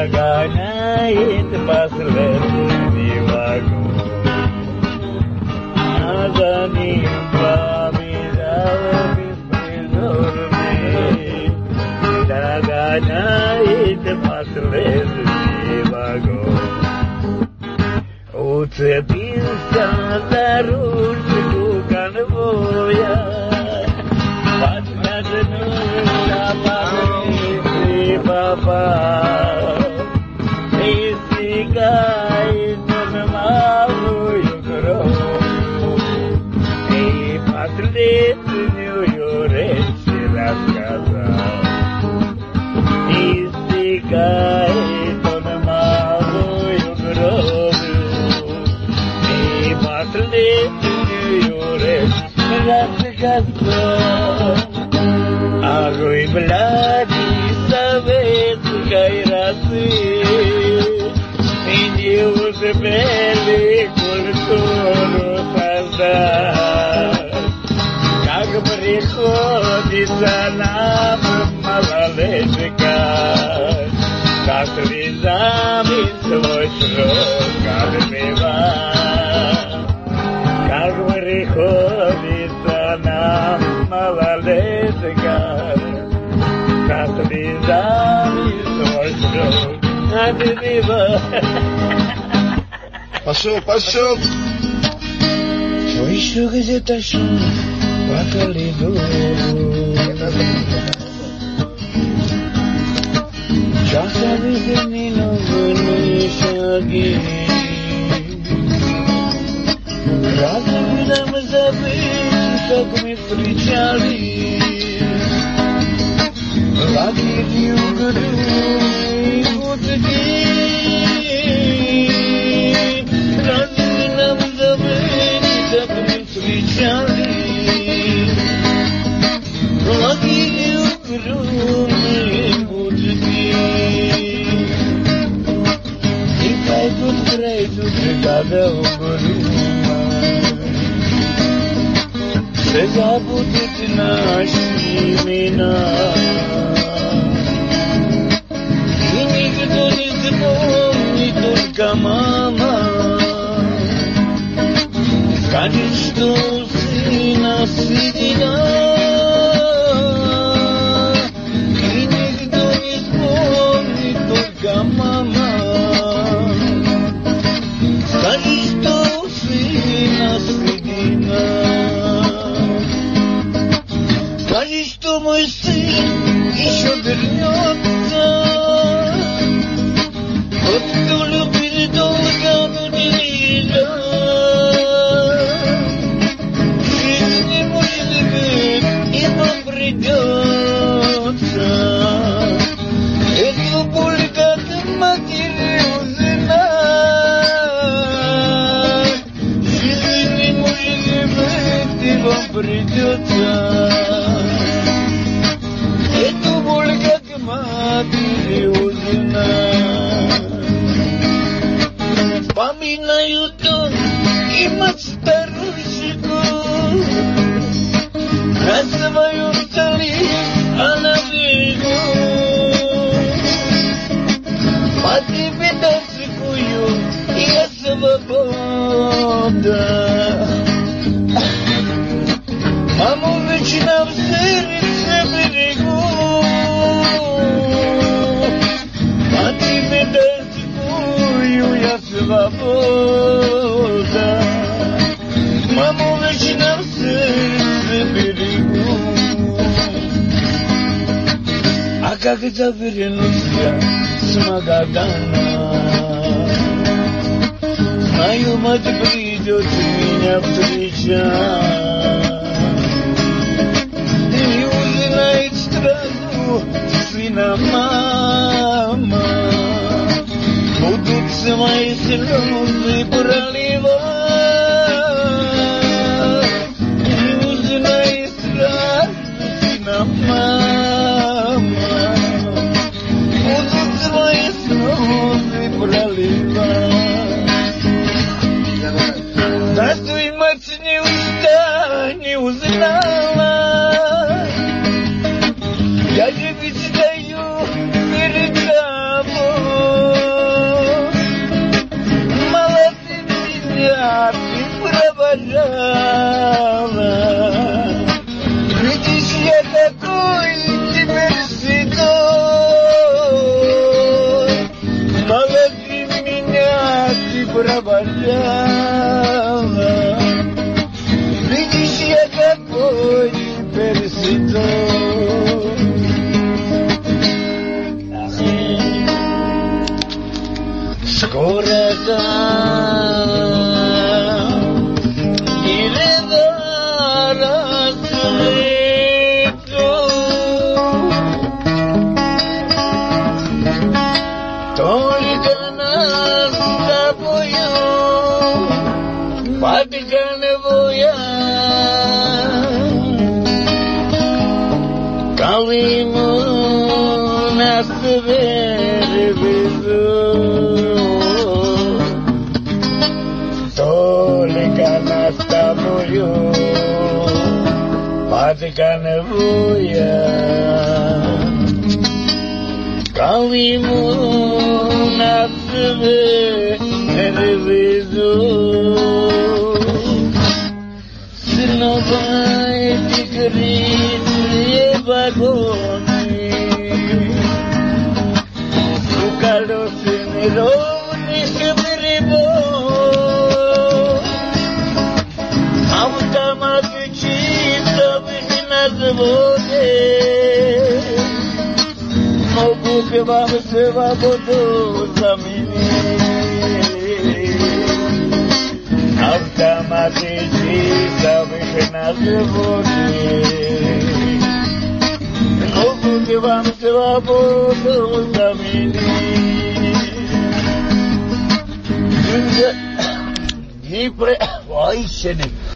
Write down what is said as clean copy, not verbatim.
догоняет последний вагон. А за ним побежал беспризорный, догоняет последний вагон. Уцепился за ручку конвоя, поднажнулся и попал, истекает он малую кровь, и последнюю речь рассказал. Истекает он малую кровь, и последнюю речь рассказал. Арой бляди советской росы, и не успели культуру создать. Как приходится нам, малолетчикам, со слезами свой срок отбивать. Как приходится нам, малолетчикам, со слезами свой срок отбивать. Пошел. Слышу где-то шум по коридору. Часовые минувшие шаги. Разве нам забыть, как мы встречали? Лагерь угрюмый пути. Разве нам забыть, как мы встречали? Лагерь угрюмый пути. И пройдут года угрюма. Все забудут наши имена, и никто не запомнит, только мама скажет, что у сына седина, и никто не вспомнит, только мама скажет, что у сына седина. Скажи, что мой сын еще вернется. Вот кто любит долго, но не жизнь не может быть, и вам придется эту боль, как матери узнать. Жизнь не может быть, и вам придется вспоминают он и мать старушку, на своем столе она берегу. По тебе тоскую, я свобода. Маму вечно в сердце берегу. По тебе тоскую, я свобода. Маму вечно в сердце берегу. А когда вернусь я с Магадана, мою мать придет меня встречать. И узнает страну сына мама. Будут мои слезы проливать. И узнает страну сына мама. Будут мои слезы проливать. Здравствуй, мать, не узнала. Я же ведь стою перед тобой. Gorata Iredara Suleto Toligana Saboyo Patigana Boya Kalimu Nasvere Vizu Toligana Saboyo Patigana Boya Kalimu Nasvere Vizu Sinobai Tikrit Bagoni Sukalo Siniro Nishibiribo Avutamaku Chita Vihinazvode Mobuke Vamseva Bodo Zamini Avutamaku Chita Vihinazvode que vamos se va por los caminos y pre ay